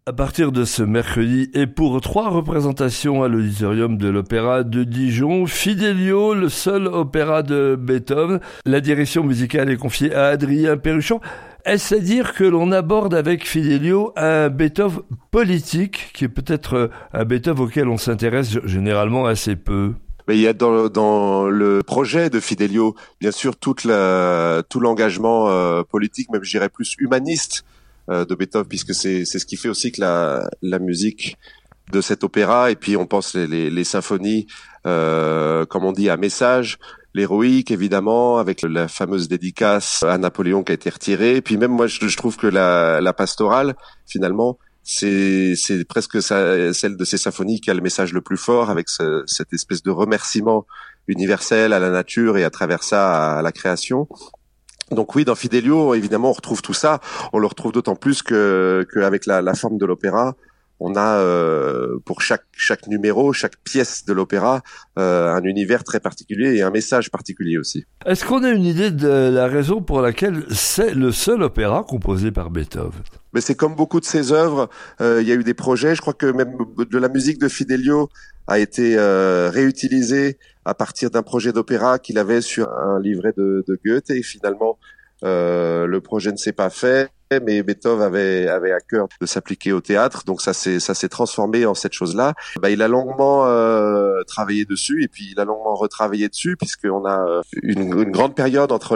À partir de ce mercredi et pour 3 représentations à l'auditorium de l'Opéra de Dijon, Fidelio, le seul opéra de Beethoven. La direction musicale est confiée à Adrien Perruchon. Est-ce à dire que l'on aborde avec Fidelio un Beethoven politique, qui est peut-être un Beethoven auquel on s'intéresse généralement assez peu? Mais il y a dans le projet de Fidelio, bien sûr, tout l'engagement politique, même je dirais plus humaniste, de Beethoven, puisque c'est ce qui fait aussi que la musique de cet opéra, et puis on pense les symphonies, comme on dit, à message, l'héroïque évidemment, avec la fameuse dédicace à Napoléon qui a été retirée, et puis même moi je trouve que la pastorale, finalement, c'est presque celle de ces symphonies qui a le message le plus fort, avec cette espèce de remerciement universel à la nature et à travers ça à la création. Donc oui, dans Fidelio, évidemment, on retrouve tout ça. On le retrouve d'autant plus que avec la forme de l'opéra, on a pour chaque numéro, chaque pièce de l'opéra, un univers très particulier et un message particulier aussi. Est-ce qu'on a une idée de la raison pour laquelle c'est le seul opéra composé par Beethoven? Mais c'est comme beaucoup de ses œuvres, il y a eu des projets. Je crois que même de la musique de Fidelio a été réutilisée à partir d'un projet d'opéra qu'il avait sur un livret de Goethe, et finalement le projet ne s'est pas fait, mais Beethoven avait à cœur de s'appliquer au théâtre, donc ça s'est transformé en cette chose-là. Il a longuement travaillé dessus, et puis il a longuement retravaillé dessus, puisqu'on a une grande période entre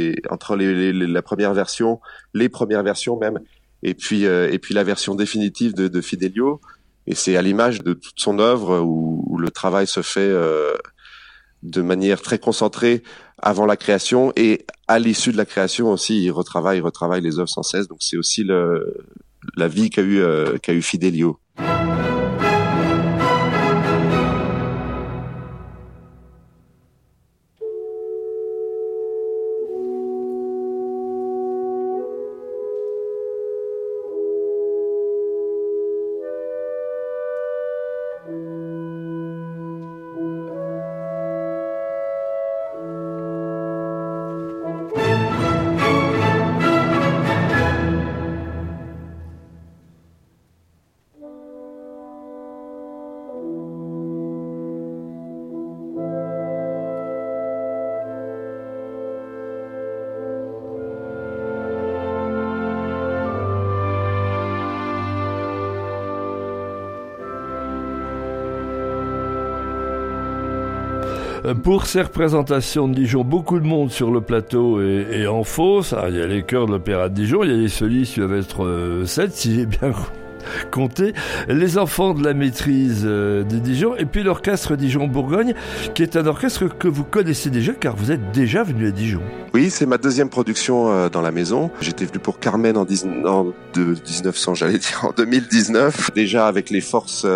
la première version, les premières versions même, et puis la version définitive de Fidelio. Et c'est à l'image de toute son œuvre où le travail se fait de manière très concentrée avant la création, et à l'issue de la création aussi, il retravaille les œuvres sans cesse. Donc c'est aussi la vie qu'a eu Fidelio. Pour ces représentations de Dijon, beaucoup de monde sur le plateau et en fosse. Alors, il y a les chœurs de l'Opéra de Dijon, il y a les solistes, il doivent être 7, si j'ai bien compté, les enfants de la maîtrise de Dijon, et puis l'orchestre Dijon-Bourgogne, qui est un orchestre que vous connaissez déjà, car vous êtes déjà venu à Dijon. Oui, c'est ma deuxième production dans la maison. J'étais venu pour Carmen en 2019, déjà avec les forces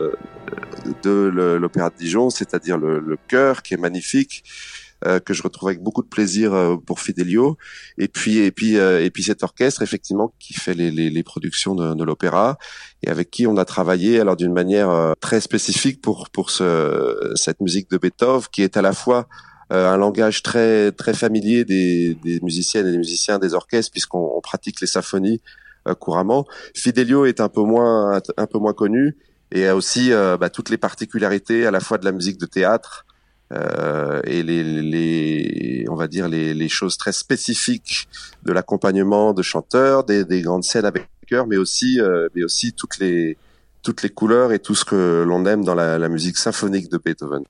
de l'Opéra de Dijon, c'est-à-dire le chœur qui est magnifique, que je retrouve avec beaucoup de plaisir pour Fidelio, et puis cet orchestre effectivement qui fait les productions de l'opéra, et avec qui on a travaillé alors d'une manière très spécifique pour cette musique de Beethoven, qui est à la fois un langage très très familier des musiciennes et des musiciens des orchestres, puisqu'on pratique les symphonies couramment. Fidelio est un peu moins connu, et a aussi toutes les particularités à la fois de la musique de théâtre et on va dire les choses très spécifiques de l'accompagnement de chanteurs, des grandes scènes avec chœur, mais aussi toutes les couleurs et tout ce que l'on aime dans la musique symphonique de Beethoven.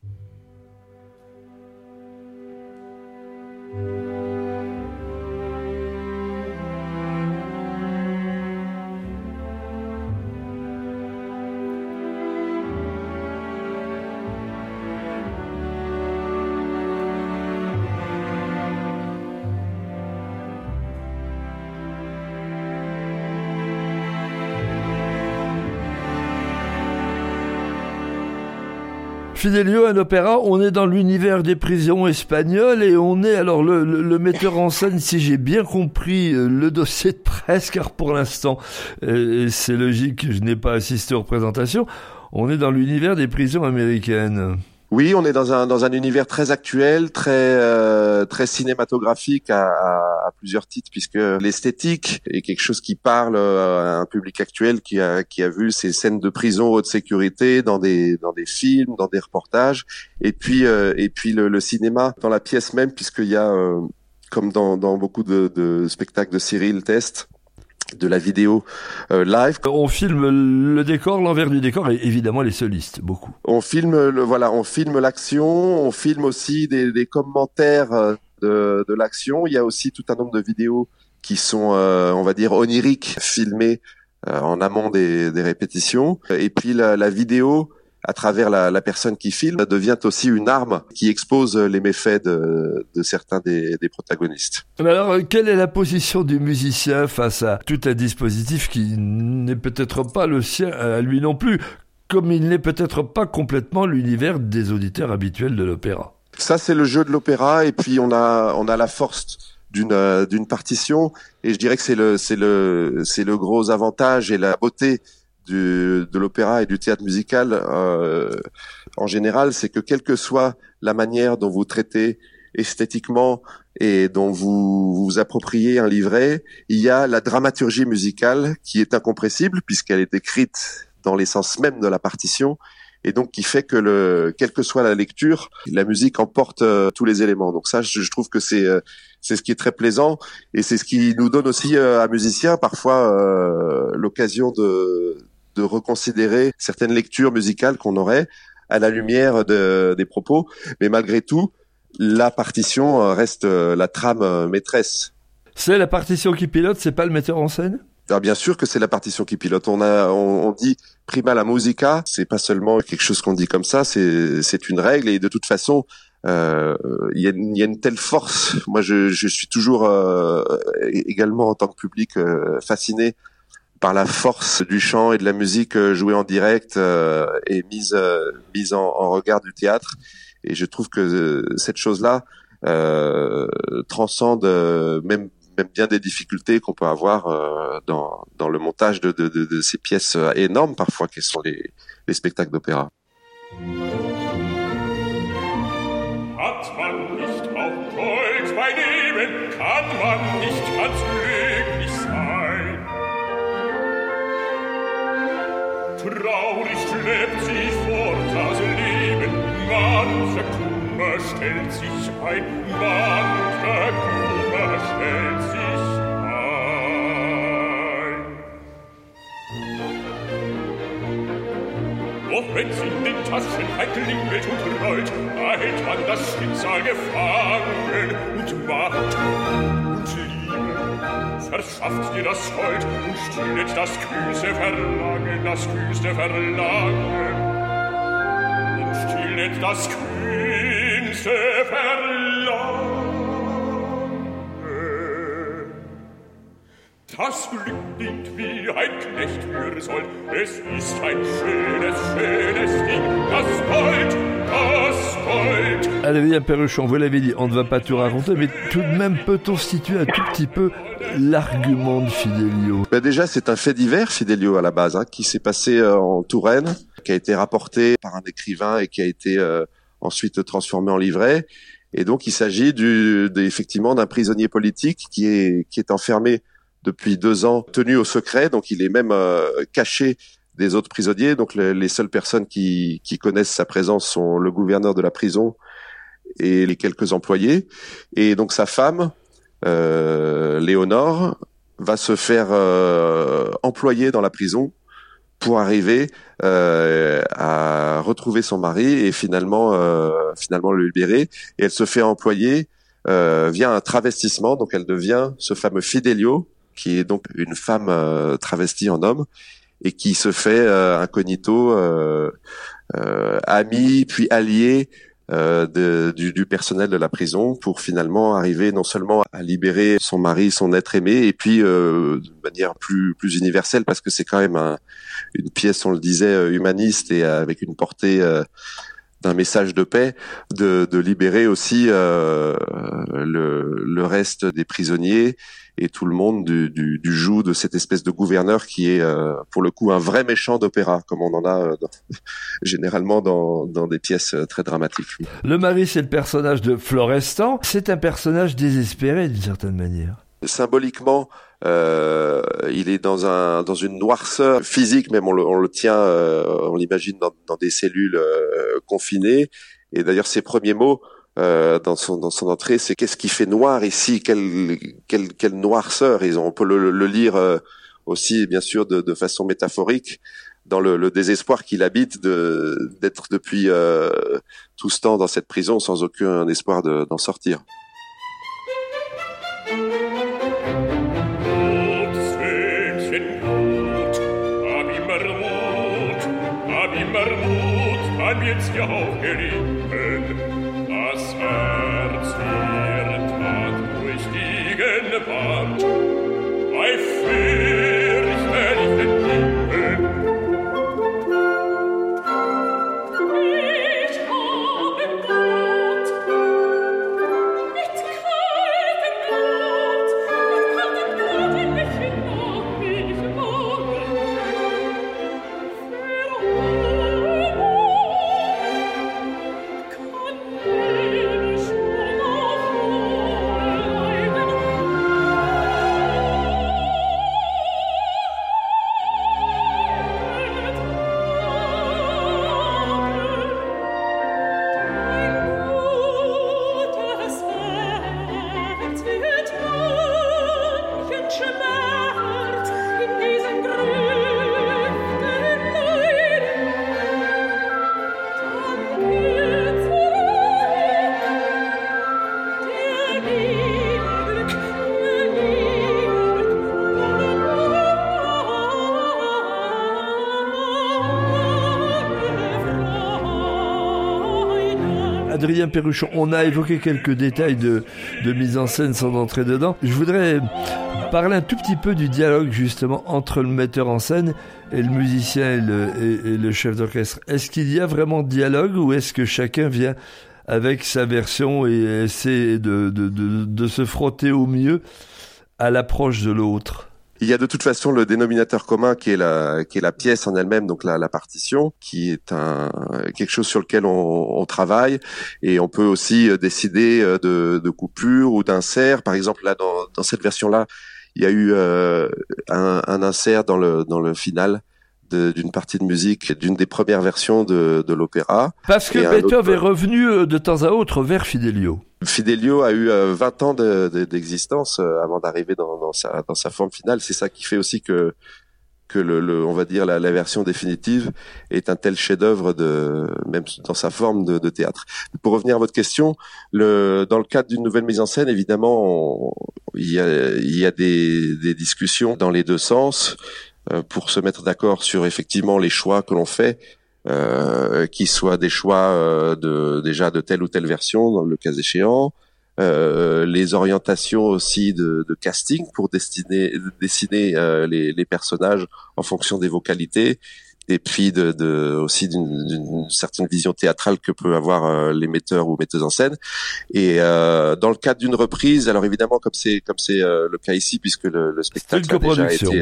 Fidelio, un opéra, on est dans l'univers des prisons espagnoles, et on est, alors le metteur en scène, si j'ai bien compris le dossier de presse, car pour l'instant c'est logique, je n'ai pas assisté aux représentations, on est dans l'univers des prisons américaines. Oui, on est dans un univers très actuel, très cinématographique à plusieurs titres, puisque l'esthétique est quelque chose qui parle à un public actuel qui a vu ces scènes de prison haute sécurité dans des films, dans des reportages, et puis le cinéma dans la pièce même, puisqu'il y a comme dans beaucoup de spectacles de Cyril Test, de la vidéo live. On filme le décor, l'envers du décor et évidemment les solistes, beaucoup. On filme on filme l'action, on filme aussi des commentaires de l'action. Il y a aussi tout un nombre de vidéos qui sont, on va dire, oniriques, filmées en amont des répétitions. Et puis la vidéo, à travers la personne qui filme, devient aussi une arme qui expose les méfaits de certains des protagonistes. Mais alors, quelle est la position du musicien face à tout un dispositif qui n'est peut-être pas le sien à lui non plus, comme il n'est peut-être pas complètement l'univers des auditeurs habituels de l'opéra? Ça, c'est le jeu de l'opéra, et puis on a la force d'une partition, et je dirais que c'est le gros avantage et la beauté de l'opéra et du théâtre musical en général, c'est que quelle que soit la manière dont vous traitez esthétiquement et dont vous appropriez un livret, il y a la dramaturgie musicale qui est incompressible puisqu'elle est écrite dans l'essence même de la partition, et donc qui fait que quelle que soit la lecture, la musique emporte tous les éléments. Donc ça, je trouve que c'est ce qui est très plaisant, et c'est ce qui nous donne aussi à musiciens parfois l'occasion de reconsidérer certaines lectures musicales qu'on aurait à la lumière des propos. Mais malgré tout, la partition reste la trame maîtresse. C'est la partition qui pilote, c'est pas le metteur en scène? Alors bien sûr que c'est la partition qui pilote. On dit prima la musica, c'est pas seulement quelque chose qu'on dit comme ça, c'est une règle, et de toute façon, il y a une telle force. Moi, je suis toujours également en tant que public fasciné par la force du chant et de la musique jouée en direct et mise en regard du théâtre. Et je trouve que cette chose-là transcende même bien des difficultés qu'on peut avoir dans le montage de ces pièces énormes parfois qui sont les spectacles d'opéra. Hat man nicht auch Gold bei Leben, kann man nicht ganz glücklich sein. Traurig schleppt sich fort das Leben, mancher Kummer stellt sich ein, mancher Kummer stellt sich ein. Doch wenn's in den Taschen klingelt und rollt, hält man das Schicksal gefangen und Macht und Liebe verschafft dir das Gold und stillet das kühlste Verlangen, und stillet das kühlste Verlangen. Das Glück dient wie ein Knecht für Sold, es ist ein schönes Ding, das Gold. Adrien Perruchon, vous l'avez dit, on ne va pas tout raconter, mais tout de même, peut-on situer un tout petit peu l'argument de Fidelio? Déjà, c'est un fait divers, Fidelio, à la base, qui s'est passé en Touraine, qui a été rapporté par un écrivain et qui a été ensuite transformé en livret. Et donc, il s'agit effectivement d'un prisonnier politique qui est enfermé depuis 2 ans, tenu au secret. Donc, il est même caché des autres prisonniers. Donc, les seules personnes qui connaissent sa présence sont le gouverneur de la prison et les quelques employés. Et donc, sa femme, Léonore, va se faire employer dans la prison pour arriver à retrouver son mari et finalement le libérer. Et elle se fait employer via un travestissement. Donc, elle devient ce fameux Fidelio, qui est donc une femme travestie en homme, et qui se fait incognito, ami puis allié du personnel de la prison, pour finalement arriver non seulement à libérer son mari, son être aimé, et puis de manière plus universelle, parce que c'est quand même une pièce, on le disait, humaniste et avec une portée d'un message de paix, de libérer aussi le reste des prisonniers et tout le monde du joug de cette espèce de gouverneur qui est pour le coup un vrai méchant d'opéra, comme on en a généralement dans des pièces très dramatiques. Le mari, c'est le personnage de Florestan. C'est un personnage désespéré d'une certaine manière. Symboliquement, il est dans une noirceur physique, même on le tient, on l'imagine dans des cellules confinées. Et d'ailleurs, ses premiers mots dans son entrée, c'est qu'est-ce qui fait noir ici, quelle noirceur. On peut le lire aussi, bien sûr, de façon métaphorique, dans le désespoir qu'il habite d'être depuis tout ce temps dans cette prison sans aucun espoir d'en sortir. Das Herz wird durch die Gegenwart. Bei fürchte ich den Himmel. Ich habe Blut mit kaltem Blut in mich hinauf ich woge. Adrien Perruchon, on a évoqué quelques détails de mise en scène sans entrer dedans. Je voudrais parler un tout petit peu du dialogue justement entre le metteur en scène et le musicien et le chef d'orchestre. Est-ce qu'il y a vraiment dialogue ou est-ce que chacun vient avec sa version et essaie de se frotter au mieux à l'approche de l'autre? Il y a de toute façon le dénominateur commun qui est la pièce en elle-même, donc la partition, qui est quelque chose sur lequel on travaille, et on peut aussi décider de coupures ou d'inserts. Par exemple, là dans cette version-là, il y a eu un insert dans le final d'une partie de musique d'une des premières versions de l'opéra. Parce que Beethoven est revenu de temps à autre vers Fidelio. Fidelio a eu 20 ans d'existence avant d'arriver dans sa forme finale. C'est ça qui fait aussi que on va dire la version définitive est un tel chef-d'œuvre même dans sa forme de théâtre. Pour revenir à votre question, dans le cadre d'une nouvelle mise en scène, évidemment, il y a des discussions dans les deux sens pour se mettre d'accord sur effectivement les choix que l'on fait. Qui soient des choix déjà de telle ou telle version dans le cas échéant, les orientations aussi de casting pour dessiner les personnages en fonction des vocalités, et puis aussi d'une certaine vision théâtrale que peut avoir les metteurs ou metteuses en scène. Et dans le cadre d'une reprise, alors évidemment comme c'est le cas ici, puisque le spectacle a déjà été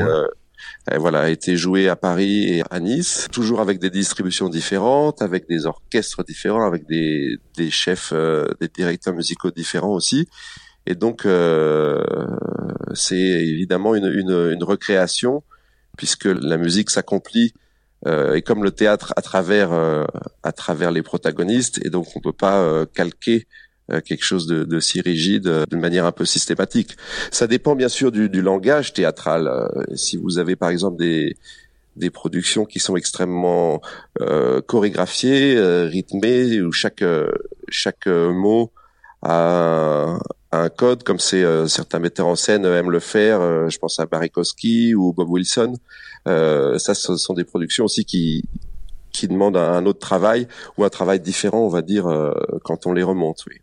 a été joué à Paris et à Nice, toujours avec des distributions différentes, avec des orchestres différents, avec des chefs, des directeurs musicaux différents aussi. Et donc, c'est évidemment une recréation, puisque la musique s'accomplit, et comme le théâtre à travers les protagonistes, et donc on peut pas calquer quelque chose de si rigide de manière un peu systématique. Ça dépend bien sûr du langage théâtral. Si vous avez par exemple des productions qui sont extrêmement chorégraphiées, rythmées, où chaque mot a un code, comme certains metteurs en scène aiment le faire, je pense à Barry Kosky ou Bob Wilson. Ça, ce sont des productions aussi qui demandent un autre travail, ou un travail différent, on va dire, quand on les remonte, oui.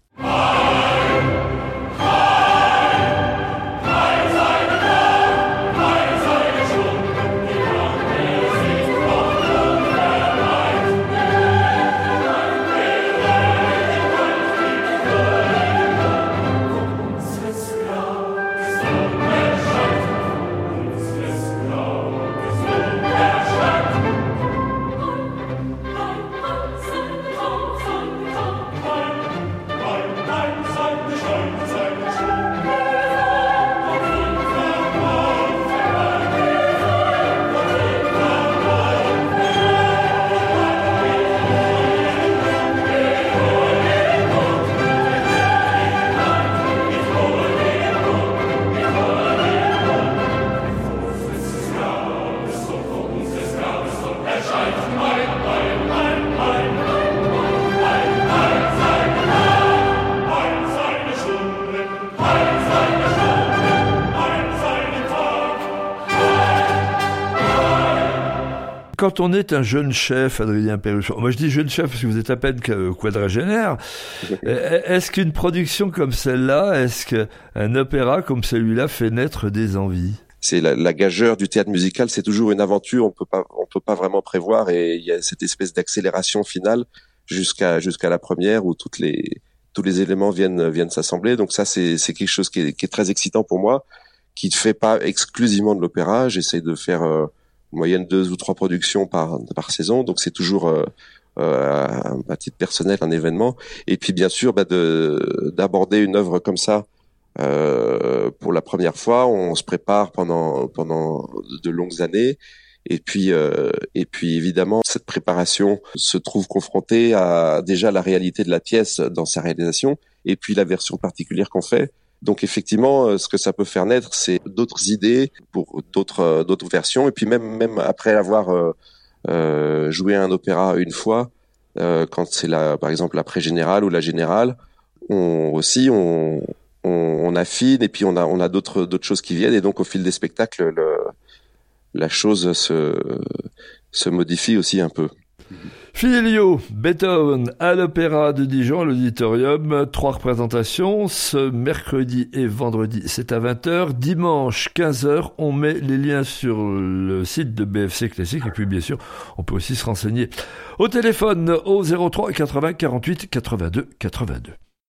quand on est un jeune chef, Adrien Perruchon, moi je dis jeune chef parce que vous êtes à peine quadragénaire, est-ce qu'une production comme celle-là, est-ce qu'un opéra comme celui-là fait naître des envies? C'est la gageure du théâtre musical, c'est toujours une aventure, on peut pas vraiment prévoir, et il y a cette espèce d'accélération finale jusqu'à la première où tous les éléments viennent s'assembler. Donc ça, c'est quelque chose qui est très excitant pour moi, qui ne fait pas exclusivement de l'opéra. J'essaie de faire en moyenne 2 ou 3 productions par saison. Donc c'est toujours à titre personnel un événement. Et puis bien sûr, d'aborder une œuvre comme ça pour la première fois, on se prépare pendant de longues années. Et puis évidemment, cette préparation se trouve confrontée à déjà la réalité de la pièce dans sa réalisation, et puis la version particulière qu'on fait. Donc effectivement, ce que ça peut faire naître, c'est d'autres idées pour d'autres versions. Et puis même après avoir joué un opéra une fois, quand c'est par exemple la pré-générale ou la générale, on affine, et puis on a d'autres choses qui viennent, et donc au fil des spectacles, la chose se modifie aussi un peu. Fidelio, Beethoven à l'Opéra de Dijon, à l'auditorium, 3 représentations, ce mercredi et vendredi, c'est à 20h, dimanche 15h, on met les liens sur le site de BFC Classique, et puis bien sûr, on peut aussi se renseigner au téléphone au 03 80 48 82 82.